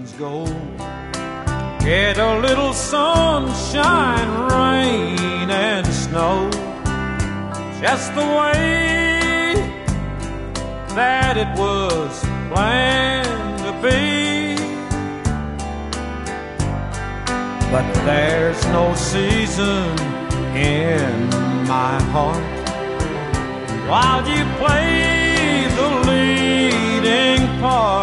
things go. Get a little sunshine, rain and snow, just the way that it was planned to be. But there's no season in my heart while you play the leading part.